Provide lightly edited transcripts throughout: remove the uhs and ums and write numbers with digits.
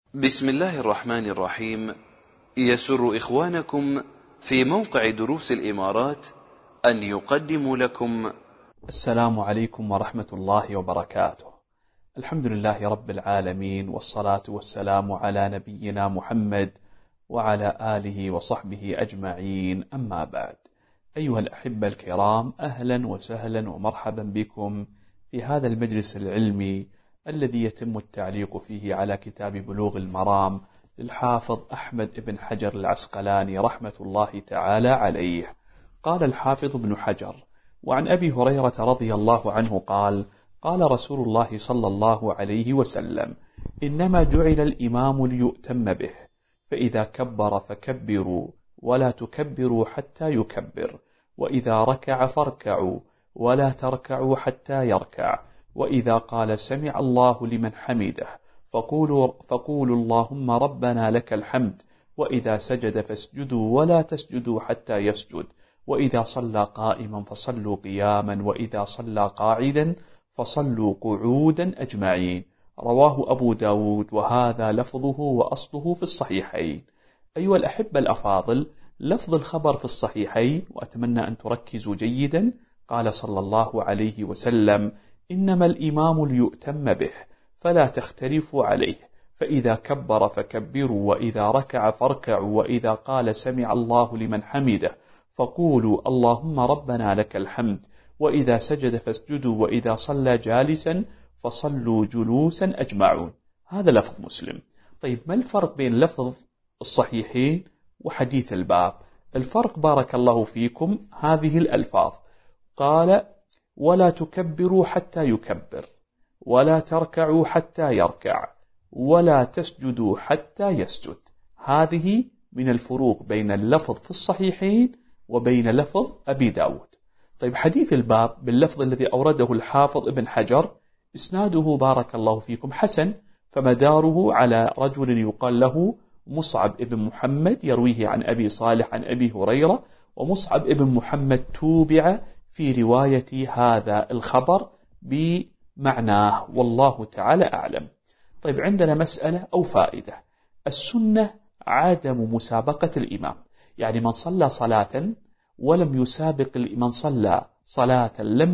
بسم الله الرحمن الرحيم. يسر إخوانكم في موقع دروس الإمارات أن يقدموا لكم السلام عليكم ورحمة الله وبركاته. الحمد لله رب العالمين، والصلاة والسلام على نبينا محمد وعلى آله وصحبه أجمعين، أما بعد. أيها الأحبة الكرام، أهلا وسهلا ومرحبا بكم في هذا المجلس العلمي الذي يتم التعليق فيه على كتاب بلوغ المرام للحافظ أحمد بن حجر العسقلاني رحمة الله تعالى عليه. قال الحافظ ابن حجر: وعن أبي هريرة رضي الله عنه قال: قال رسول الله صلى الله عليه وسلم: إنما جعل الإمام ليؤتم به، فإذا كبر فكبروا ولا تكبروا حتى يكبر، وإذا ركع فاركعوا ولا تركعوا حتى يركع، وإذا قال سمع الله لمن حمده فقولوا اللهم ربنا لك الحمد، وإذا سجد فاسجدوا ولا تسجدوا حتى يسجد، وإذا صلى قائما فصلوا قياما، وإذا صلى قاعدا فصلوا قعودا أجمعين. رواه أبو داود، وهذا لفظه وأصله في الصحيحين. أيها الأحبة الأفاضل، لفظ الخبر في الصحيحين، وأتمنى أن تركزوا جيدا. قال صلى الله عليه وسلم: إنما الإمام ليؤتم به، فلا تختلفوا عليه، فإذا كبر فكبروا، وإذا ركع فاركعوا، وإذا قال سمع الله لمن حمده فقولوا اللهم ربنا لك الحمد، وإذا سجد فاسجدوا، وإذا صلى جالسا فصلوا جلوسا أجمعون. هذا لفظ مسلم. طيب، ما الفرق بين لفظ الصحيحين وحديث الباب؟ الفرق بارك الله فيكم هذه الألفاظ: قال: ولا تكبروا حتى يكبر، ولا تركعوا حتى يركع، ولا تسجدوا حتى يسجد. هذه من الفروق بين اللفظ في الصحيحين وبين لفظ أبي داود. طيب، حديث الباب باللفظ الذي أورده الحافظ ابن حجر إسناده بارك الله فيكم حسن، فمداره على رجل يقال له مصعب ابن محمد، يرويه عن أبي صالح عن أبي هريرة، ومصعب ابن محمد توبع في رواية هذا الخبر بمعناه، والله تعالى أعلم. طيب، عندنا مسألة أو فائدة: السنة عدم مسابقة الإمام، يعني من صلى صلاة ولم يسابق من صلى صلاة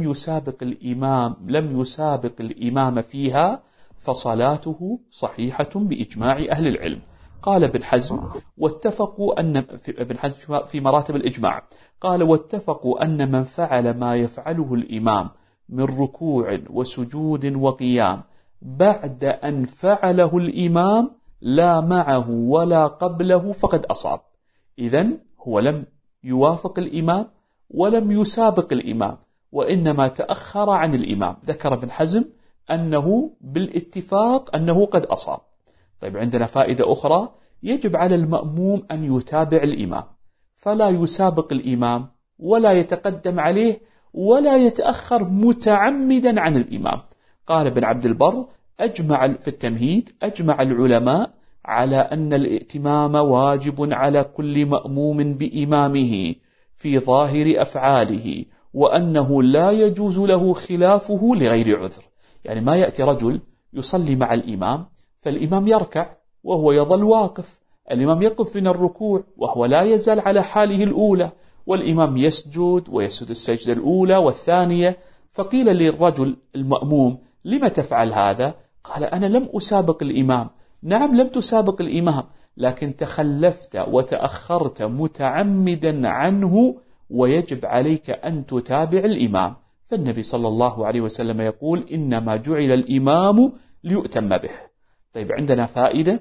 لم يسابق الإمام فيها فصلاته صحيحة بإجماع أهل العلم. قال ابن حزم: واتفقوا أن ابن حزم في مراتب الإجماع قال: واتفقوا أن من فعل ما يفعله الإمام من ركوع وسجود وقيام بعد أن فعله الإمام لا معه ولا قبله فقد أصاب. إذن هو لم يوافق الإمام ولم يسابق الإمام، وإنما تأخر عن الإمام. ذكر ابن حزم أنه بالاتفاق أنه قد أصاب. طيب، عندنا فائدة أخرى: يجب على المأموم أن يتابع الإمام، فلا يسابق الإمام ولا يتقدم عليه ولا يتأخر متعمدا عن الإمام. قال ابن عبد البر في التمهيد: أجمع العلماء على أن الائتمام واجب على كل مأموم بإمامه في ظاهر أفعاله، وأنه لا يجوز له خلافه لغير عذر. يعني ما يأتي رجل يصلي مع الإمام فالإمام يركع وهو يظل واقف، الإمام يقف من الركوع وهو لا يزال على حاله الأولى، والإمام يسجد ويسجد السجدة الأولى والثانية، فقيل للرجل المأموم: لما تفعل هذا؟ قال: أنا لم أسابق الإمام. نعم، لم تسابق الإمام، لكن تخلفت وتأخرت متعمدا عنه، ويجب عليك أن تتابع الإمام. فالنبي صلى الله عليه وسلم يقول: إنما جعل الإمام ليؤتم به. طيب، عندنا فائدة: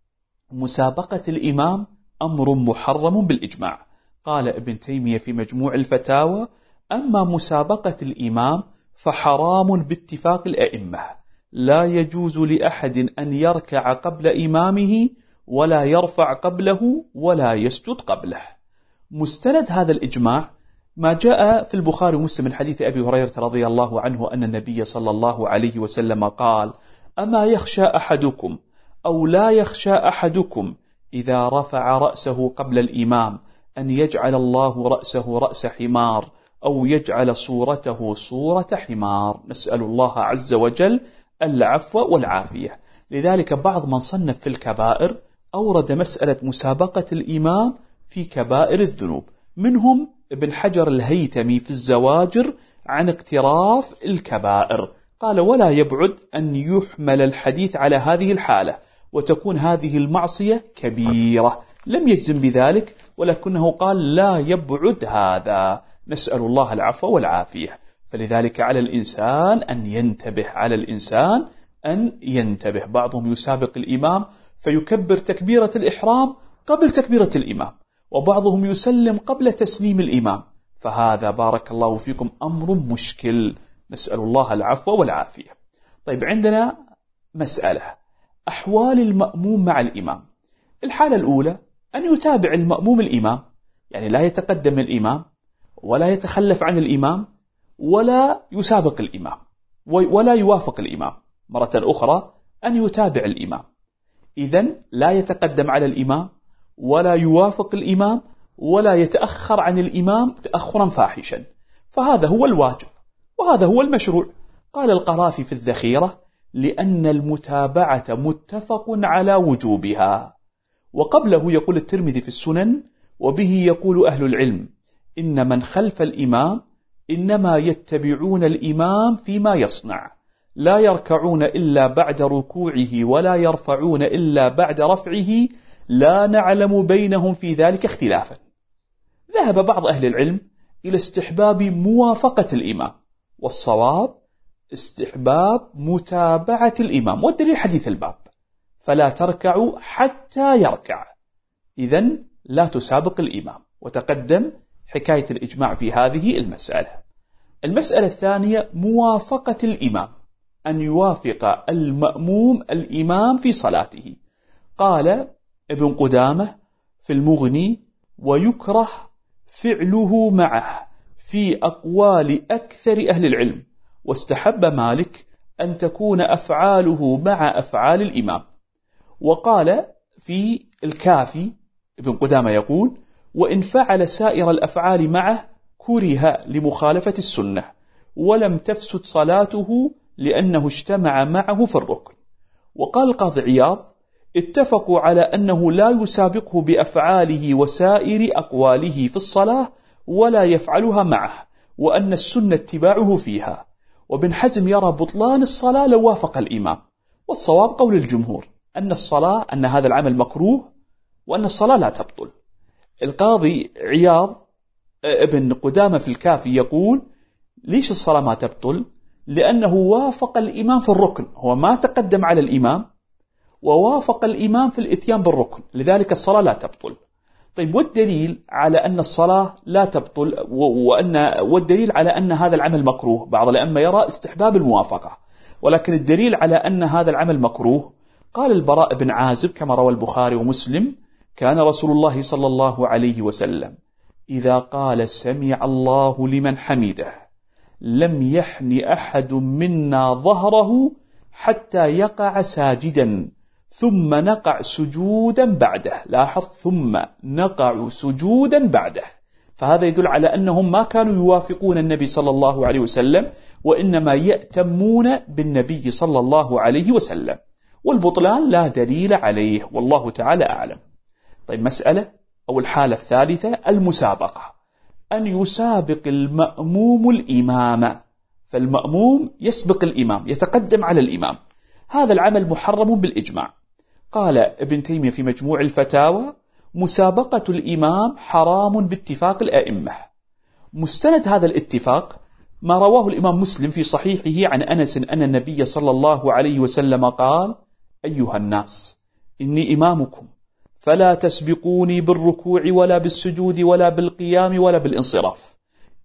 مسابقة الإمام أمر محرم بالإجماع. قال ابن تيمية في مجموع الفتاوى: أما مسابقة الإمام فحرام باتفاق الأئمة، لا يجوز لأحد أن يركع قبل إمامه ولا يرفع قبله ولا يسجد قبله. مستند هذا الإجماع ما جاء في البخاري ومسلم من حديث أبي هريرة رضي الله عنه أن النبي صلى الله عليه وسلم قال: أما يخشى أحدكم أو لا يخشى أحدكم إذا رفع رأسه قبل الإمام أن يجعل الله رأسه رأس حمار أو يجعل صورته صورة حمار. نسأل الله عز وجل العفو والعافية. لذلك بعض من صنف في الكبائر أورد مسألة مسابقة الإمام في كبائر الذنوب، منهم ابن حجر الهيتمي في الزواجر عن اقتراف الكبائر، قال ولا يبعد أن يحمل الحديث على هذه الحالة وتكون هذه المعصية كبيرة. لم يجزم بذلك، ولكنه قال لا يبعد هذا، نسأل الله العفو والعافية. فلذلك على الإنسان أن ينتبه. بعضهم يسابق الإمام فيكبر تكبيرة الإحرام قبل تكبيرة الإمام، وبعضهم يسلم قبل تسليم الإمام، فهذا بارك الله فيكم أمر مشكل، نسأل الله العفو والعافية. طيب، عندنا مسألة أحوال المأموم مع الإمام. الحالة الأولى أن يتابع المأموم الإمام، يعني لا يتقدم الإمام ولا يتخلف عن الإمام ولا يسابق الإمام ولا يوافق الإمام. مرة أخرى أن يتابع الإمام، إذن لا يتقدم على الإمام ولا يوافق الإمام ولا يتأخر عن الإمام تأخرا فاحشا، فهذا هو الواجب وهذا هو المشروع. قال القرافي في الذخيرة: لأن المتابعة متفق على وجوبها. وقبله يقول الترمذي في السنن: وبه يقول أهل العلم إن من خلف الإمام إنما يتبعون الإمام فيما يصنع، لا يركعون إلا بعد ركوعه ولا يرفعون إلا بعد رفعه، لا نعلم بينهم في ذلك اختلافا. ذهب بعض أهل العلم إلى استحباب موافقة الإمام، والصواب استحباب متابعة الإمام، والدليل حديث الباب: فلا تركعوا حتى يركع. إذن لا تسابق الإمام، وتقدم حكاية الإجماع في هذه المسألة. المسألة الثانية موافقة الإمام، أن يوافق المأموم الإمام في صلاته. قال ابن قدامة في المغني: ويكره فعله معه في أقوال أكثر أهل العلم، واستحب مالك أن تكون أفعاله مع أفعال الإمام. وقال في الكافي ابن قدامة يقول: وإن فعل سائر الأفعال معه كره لمخالفة السنة، ولم تفسد صلاته لأنه اجتمع معه في الركن. وقال القاضي عياض: اتفقوا على أنه لا يسابقه بأفعاله وسائر أقواله في الصلاة ولا يفعلها معه، وأن السنة اتباعه فيها. وابن حزم يرى بطلان الصلاة لو وافق الإمام، والصواب قول الجمهور أن هذا العمل مكروه وأن الصلاة لا تبطل. القاضي عياض ابن قدامة في الكافي يقول: ليش الصلاة ما تبطل؟ لأنه وافق الإمام في الركن، هو ما تقدم على الإمام ووافق الإمام في الإتيان بالركن، لذلك الصلاة لا تبطل. طيب، والدليل على أن الصلاة لا تبطل والدليل على أن هذا العمل مكروه؟ بعض الأئمة يرى استحباب الموافقة، ولكن الدليل على أن هذا العمل مكروه قال البراء بن عازب كما روى البخاري ومسلم: كان رسول الله صلى الله عليه وسلم إذا قال سمع الله لمن حمده لم يحن أحد منا ظهره حتى يقع ساجدا ثم نقع سجودا بعده. لاحظ: ثم نقع سجودا بعده. فهذا يدل على أنهم ما كانوا يوافقون النبي صلى الله عليه وسلم، وإنما يأتمون بالنبي صلى الله عليه وسلم، والبطلان لا دليل عليه، والله تعالى أعلم. طيب، مسألة أو الحالة الثالثة المسابقة، أن يسابق المأموم الإمام، فالمأموم يسبق الإمام، يتقدم على الإمام. هذا العمل محرم بالإجماع. قال ابن تيمية في مجموع الفتاوى: مسابقة الإمام حرام باتفاق الأئمة. مستند هذا الاتفاق ما رواه الإمام مسلم في صحيحه عن أنس أن النبي صلى الله عليه وسلم قال: أيها الناس إني إمامكم فلا تسبقوني بالركوع ولا بالسجود ولا بالقيام ولا بالانصراف.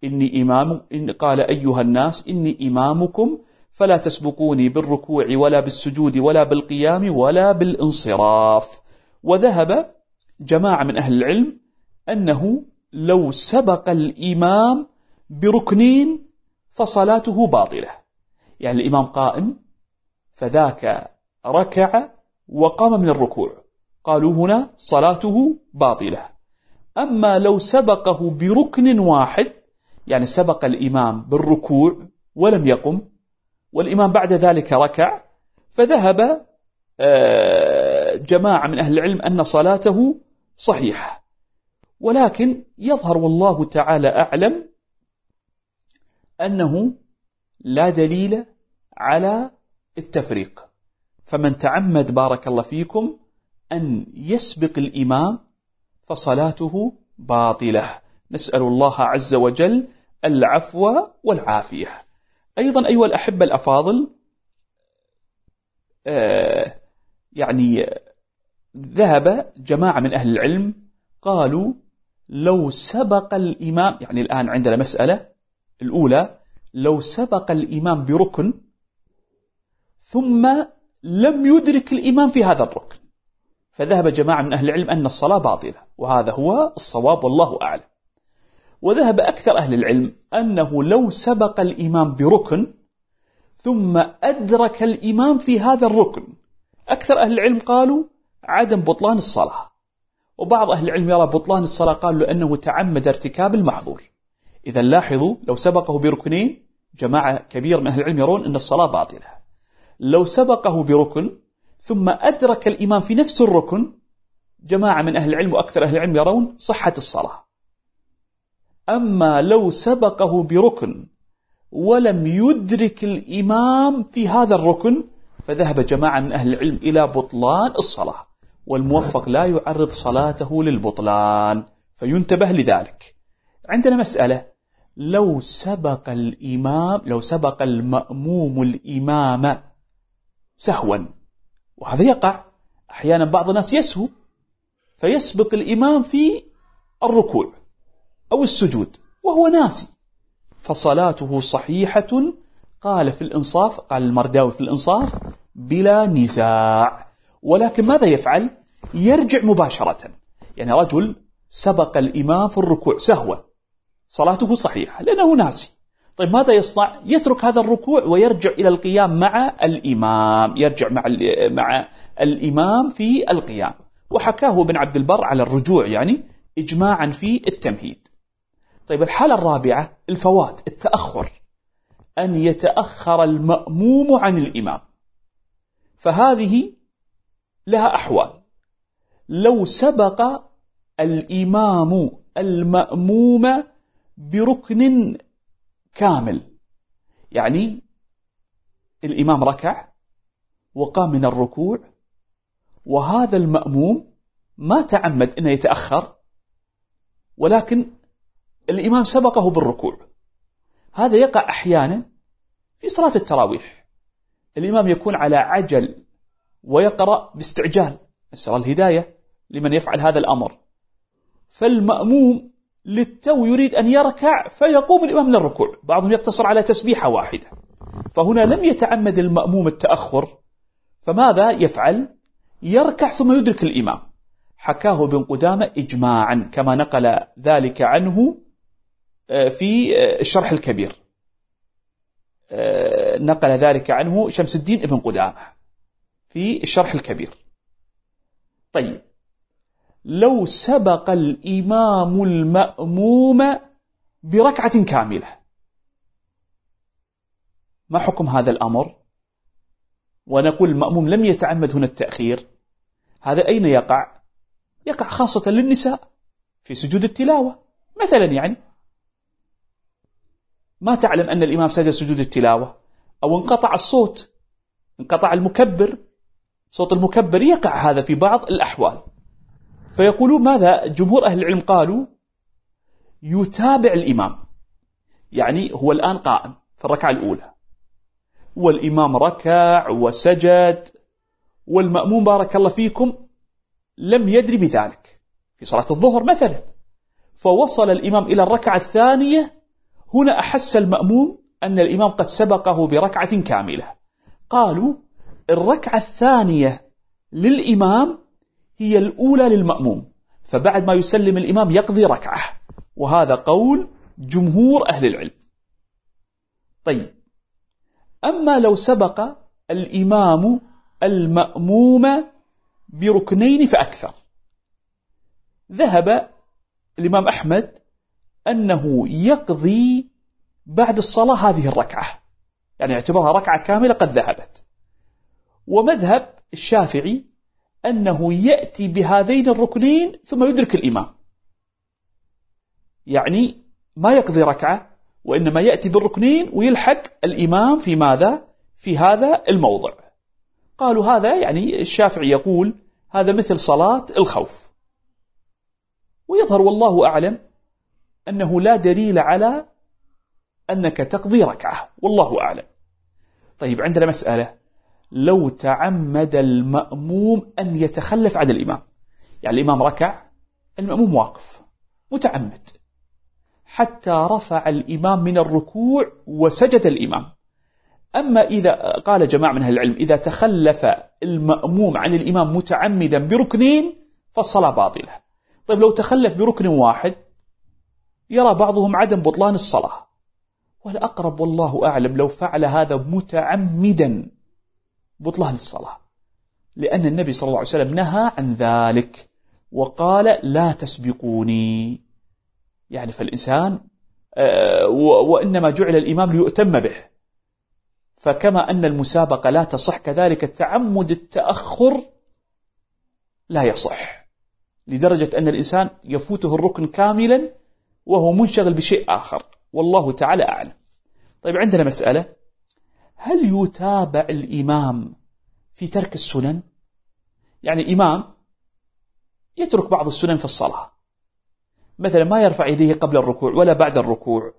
قال: أيها الناس إني إمامكم فلا تسبقوني بالركوع ولا بالسجود ولا بالقيام ولا بالانصراف. وذهب جماعة من أهل العلم أنه لو سبق الإمام بركنين فصلاته باطلة، يعني الإمام قائم فذاك ركع وقام من الركوع، قالوا هنا صلاته باطلة. أما لو سبقه بركن واحد، يعني سبق الإمام بالركوع ولم يقم والإمام بعد ذلك ركع، فذهب جماعة من أهل العلم أن صلاته صحيحة، ولكن يظهر والله تعالى أعلم أنه لا دليل على التفريق. فمن تعمد بارك الله فيكم أن يسبق الإمام فصلاته باطلة، نسأل الله عز وجل العفو والعافية. أيضا أيها الأحبة الأفاضل، يعني ذهب جماعة من أهل العلم قالوا لو سبق الإمام، يعني الآن عندنا مسألة الأولى، لو سبق الإمام بركن ثم لم يدرك الإمام في هذا الركن، فذهب جماعة من أهل العلم أن الصلاة باطلة، وهذا هو الصواب والله أعلم. وذهب أكثر أهل العلم أنه لو سبق الإمام بركن ثم أدرك الإمام في هذا الركن، أكثر أهل العلم قالوا عدم بطلان الصلاة، وبعض أهل العلم يرى بطلان الصلاة قالوا لأنه تعمد ارتكاب المحظور. إذا لاحظوا، لو سبقه بركنين جماعة كبير من أهل العلم يرون أن الصلاة باطلة. لو سبقه بركن ثم أدرك الإمام في نفس الركن، جماعة من أهل العلم وأكثر أهل العلم يرون صحة الصلاة. أما لو سبقه بركن ولم يدرك الإمام في هذا الركن، فذهب جماعة من أهل العلم إلى بطلان الصلاة، والموفق لا يعرض صلاته للبطلان، فينتبه لذلك. عندنا مسألة، لو سبق المأموم الإمام سهوا، وهذا يقع أحيانا، بعض الناس يسهو فيسبق الإمام في الركوع أو السجود وهو ناسي، فصلاته صحيحة. قال في الإنصاف، قال المرداوي في الإنصاف بلا نزاع. ولكن ماذا يفعل؟ يرجع مباشرة. يعني رجل سبق الإمام في الركوع سهوا، صلاته صحيحة لأنه ناسي. طيب ماذا يصنع؟ يترك هذا الركوع ويرجع إلى القيام مع الإمام، يرجع مع الإمام في القيام. وحكاه ابن عبد البر على الرجوع يعني إجماعا في التمهيد. طيب الحالة الرابعة الفوات، التأخر، أن يتأخر المأموم عن الإمام، فهذه لها أحوال. لو سبق الإمام المأموم بركن كامل، يعني الإمام ركع وقام من الركوع، وهذا المأموم ما تعمد أنه يتأخر، ولكن الإمام سبقه بالركوع. هذا يقع أحيانا في صلاة التراويح، الإمام يكون على عجل ويقرأ باستعجال، نسأل الهداية لمن يفعل هذا الأمر، فالمأموم للتو يريد أن يركع فيقوم الإمام من الركوع، بعضهم يقتصر على تسبيحة واحدة، فهنا لم يتعمد المأموم التأخر، فماذا يفعل؟ يركع ثم يدرك الإمام. حكاه ابن قدامة إجماعا كما نقل ذلك عنه في الشرح الكبير، نقل ذلك عنه شمس الدين ابن قدامة في الشرح الكبير. طيب لو سبق الإمام المأموم بركعة كاملة، ما حكم هذا الأمر؟ ونقول المأموم لم يتعمد هنا التأخير، هذا أين يقع؟ يقع خاصة للنساء في سجود التلاوة مثلا، يعني ما تعلم أن الإمام سجد سجود التلاوة، أو انقطع الصوت، انقطع المكبر، صوت المكبر، يقع هذا في بعض الأحوال. فيقولون ماذا؟ جمهور أهل العلم قالوا يتابع الإمام، يعني هو الآن قائم في الركعة الأولى والإمام ركع وسجد، والمأموم بارك الله فيكم لم يدري بذلك في صلاة الظهر مثلا، فوصل الإمام إلى الركعة الثانية، هنا أحس المأموم أن الإمام قد سبقه بركعة كاملة، قالوا الركعة الثانية للإمام هي الأولى للمأموم، فبعد ما يسلم الإمام يقضي ركعة، وهذا قول جمهور أهل العلم. طيب أما لو سبق الإمام المأموم بركنين فأكثر، ذهب الإمام أحمد أنه يقضي بعد الصلاة هذه الركعة، يعني اعتبرها ركعة كاملة قد ذهبت. ومذهب الشافعي أنه يأتي بهذين الركنين ثم يدرك الإمام، يعني ما يقضي ركعة وإنما يأتي بالركنين ويلحق الإمام في ماذا؟ في هذا الموضع. قالوا هذا يعني الشافعي يقول هذا مثل صلاة الخوف، ويظهر والله أعلم أنه لا دليل على أنك تقضي ركعة، والله أعلم. طيب عندنا مسألة، لو تعمد المأموم أن يتخلف عن الإمام، يعني الإمام ركع، المأموم واقف متعمد حتى رفع الإمام من الركوع وسجد الإمام. أما إذا قال جماعة من أهل العلم إذا تخلف المأموم عن الإمام متعمدا بركنين فالصلاة باطلة. طيب لو تخلف بركن واحد يرى بعضهم عدم بطلان الصلاة، والأقرب والله أعلم لو فعل هذا متعمدا بطلان الصلاة، لأن النبي صلى الله عليه وسلم نهى عن ذلك وقال لا تسبقوني، يعني فالإنسان وإنما جعل الإمام ليؤتم به، فكما أن المسابقة لا تصح كذلك التعمد التأخر لا يصح، لدرجة أن الإنسان يفوته الركن كاملا وهو منشغل بشيء آخر، والله تعالى أعلم. طيب عندنا مسألة، هل يتابع الإمام في ترك السنن؟ يعني إمام يترك بعض السنن في الصلاة، مثلا ما يرفع يديه قبل الركوع ولا بعد الركوع،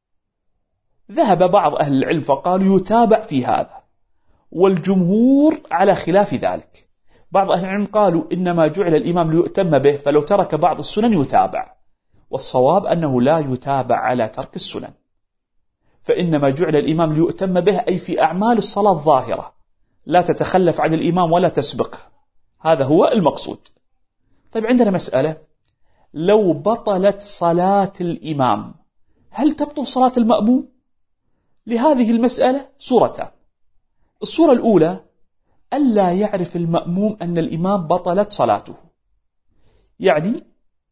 ذهب بعض أهل العلم فقالوا يتابع في هذا، والجمهور على خلاف ذلك. بعض أهل العلم قالوا إنما جعل الإمام ليؤتم به، فلو ترك بعض السنن يتابع، والصواب أنه لا يتابع على ترك السنن، فإنما جعل الإمام ليؤتم به أي في أعمال الصلاة الظاهرة، لا تتخلف عن الإمام ولا تسبقه، هذا هو المقصود. طيب عندنا مسألة، لو بطلت صلاة الإمام هل تبطل صلاة المأموم؟ لهذه المسألة صورتان. الصورة الأولى ألا يعرف المأموم أن الإمام بطلت صلاته، يعني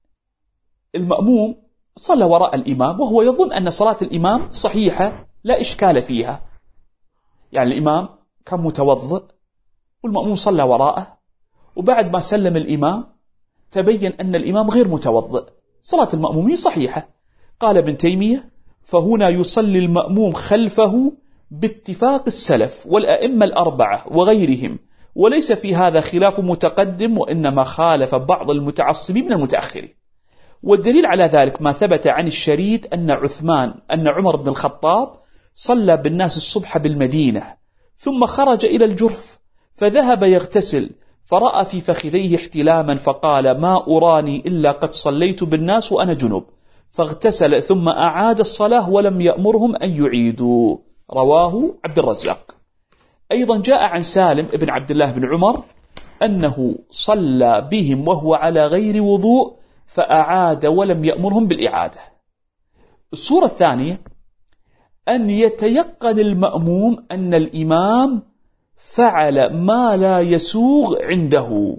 المأموم صلى وراء الإمام وهو يظن أن صلاة الإمام صحيحة لا إشكال فيها، يعني الإمام كان متوضئ والمأموم صلى وراءه، وبعد ما سلم الإمام تبين أن الإمام غير متوضئ، صلاة المأمومين صحيحة. قال ابن تيمية فهنا يصلي المأموم خلفه باتفاق السلف والأئمة الأربعة وغيرهم، وليس في هذا خلاف متقدم، وإنما خالف بعض المتعصبين من المتأخرين. والدليل على ذلك ما ثبت عن الشريد أن عمر بن الخطاب صلى بالناس الصبح بالمدينة ثم خرج إلى الجرف فذهب يغتسل، فرأى في فخذيه احتلاما فقال ما أراني إلا قد صليت بالناس وأنا جنب، فاغتسل ثم أعاد الصلاة ولم يأمرهم أن يعيدوا. رواه عبد الرزاق. أيضا جاء عن سالم ابن عبد الله بن عمر أنه صلى بهم وهو على غير وضوء فأعاد ولم يأمرهم بالإعادة. الصورة الثانية أن يتيقن المأموم أن الإمام فعل ما لا يسوغ عنده،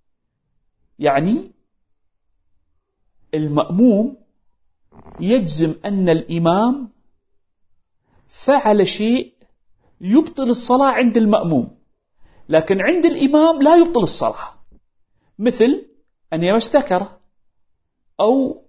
يعني المأموم يجزم أن الإمام فعل شيء يبطل الصلاة عند المأموم، لكن عند الإمام لا يبطل الصلاة، مثل أن يمس ذكره أو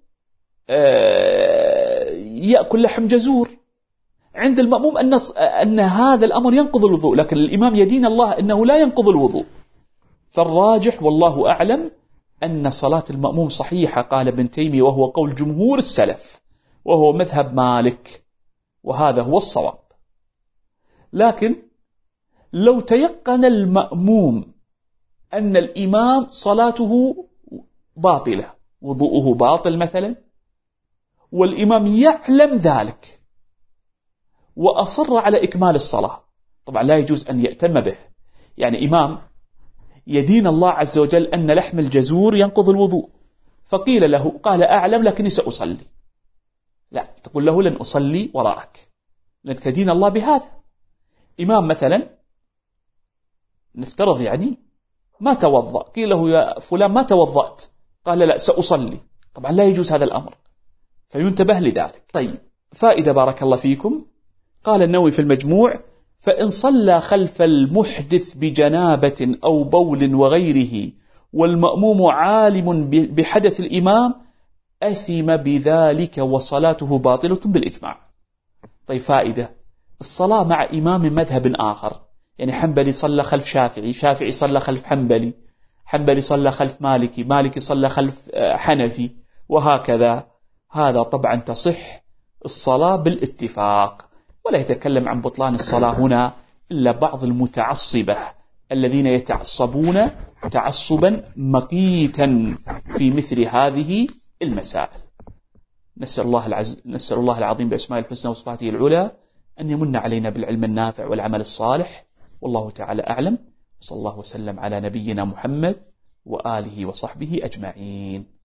يأكل لحم جزور. عند المأموم أن هذا الأمر ينقض الوضوء، لكن الإمام يدين الله أنه لا ينقض الوضوء. فالراجح والله أعلم أن صلاة المأموم صحيحة، قال ابن تيمية، وهو قول جمهور السلف وهو مذهب مالك، وهذا هو الصواب. لكن لو تيقن المأموم أن الإمام صلاته باطلة، وضوءه باطل مثلا، والإمام يعلم ذلك وأصر على إكمال الصلاة، طبعا لا يجوز أن يأتم به. يعني إمام يدين الله عز وجل أن لحم الجزور ينقض الوضوء، فقيل له قال أعلم لكني سأصلي، لا، تقول له لن أصلي وراءك لأنك تدين الله بهذا. إمام مثلا نفترض يعني ما توضأ، قيل له يا فلان ما توضأت، قال لا سأصلي، طبعا لا يجوز هذا الأمر، فينتبه لذلك. طيب فائدة بارك الله فيكم. قال النووي في المجموع فإن صلى خلف المحدث بجنابة أو بول وغيره والمأموم عالم بحدث الإمام أثم بذلك وصلاته باطلة بالإجماع. طيب فائدة: الصلاة مع إمام مذهب آخر، يعني حنبلي صلى خلف شافعي، شافعي صلى خلف حنبلي، حنبلي صلى خلف مالكي، مالكي صلى خلف حنفي، وهكذا. هذا طبعا تصح الصلاة بالاتفاق، ولا يتكلم عن بطلان الصلاة هنا إلا بعض المتعصبة الذين يتعصبون تعصبا مقيتا في مثل هذه المسائل. نسأل الله العظيم بأسماء الحسنى وصفاته العلى أن يمن علينا بالعلم النافع والعمل الصالح، والله تعالى أعلم. صلى الله وسلم على نبينا محمد وآله وصحبه أجمعين.